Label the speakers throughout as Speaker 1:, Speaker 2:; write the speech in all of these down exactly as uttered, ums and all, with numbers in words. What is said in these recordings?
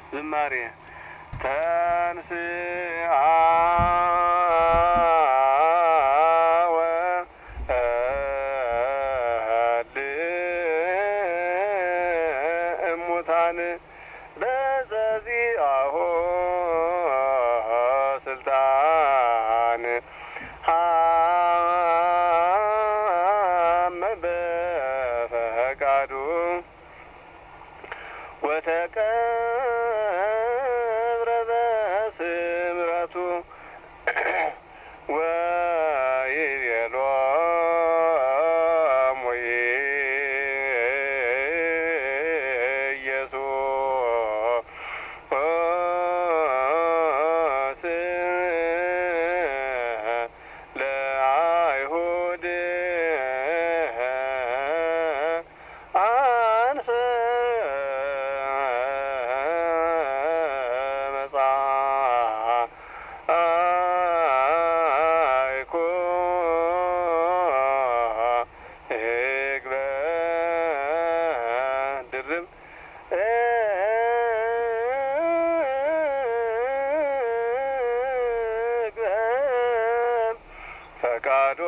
Speaker 1: ዝማሬ ተንሥአ እሙታን በዘዚአሁ ስልጣን ሀመ በፈቃዱ ወተቀብረ በስምረቱ ወይቤሎሙ ኢየሱስ ለአይሁድ አንሰ መጻእኩ እግበ ድርብ እግበ ፈቃዶ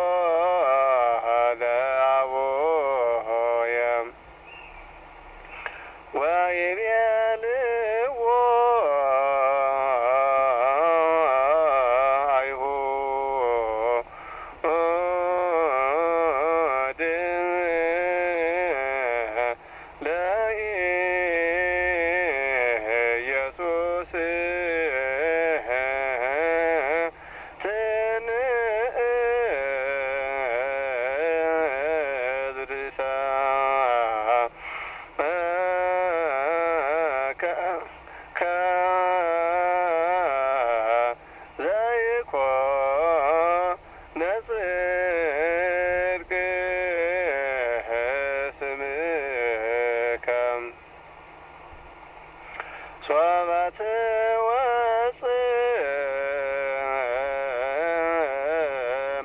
Speaker 1: ለአቡየ ወይቤልዎ አይሁድ ለኢየሱስ ትንእዝርሰ ዘይኮነ ጽድቅ ስምከ ሶበ ትወፅእ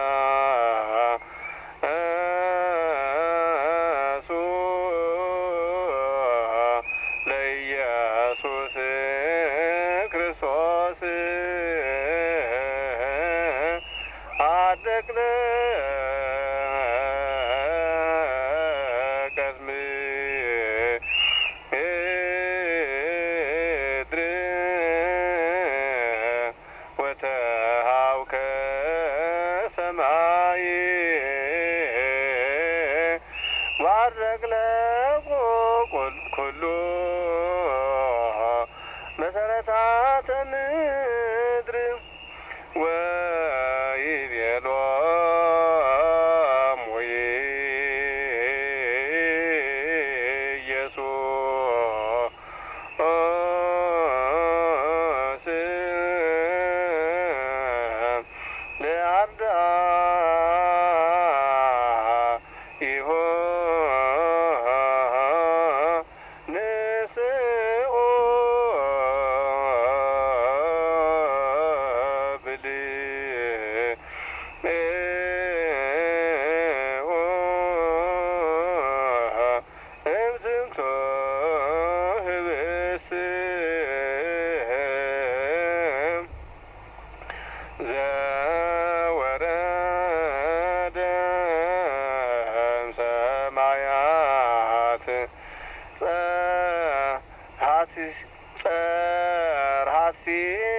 Speaker 1: መንፈሱ ለኢየሱስ ክርስቶስ አደቅለ ቀድም እድር ወተሃውከ ሰማይ ባረግለ ኩሉ መሰረታተ ምድር ወይቤሎሙ ኢየሱስ ለአርዳኢሁ ንስኡ እምዝንቱ ህብስት ዘወረደ እምሰማያት ጸርሐ